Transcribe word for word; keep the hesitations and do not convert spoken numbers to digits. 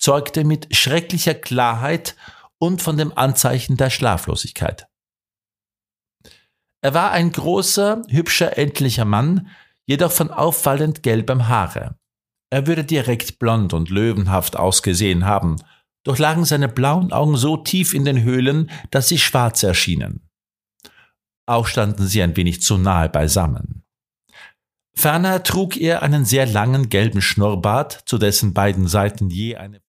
zeugte mit schrecklicher Klarheit und von dem Anzeichen der Schlaflosigkeit. Er war ein großer, hübscher, ältlicher Mann, jedoch von auffallend gelbem Haare. Er würde direkt blond und löwenhaft ausgesehen haben, doch lagen seine blauen Augen so tief in den Höhlen, dass sie schwarz erschienen. Auch standen sie ein wenig zu nahe beisammen. Ferner trug er einen sehr langen gelben Schnurrbart, zu dessen beiden Seiten je eine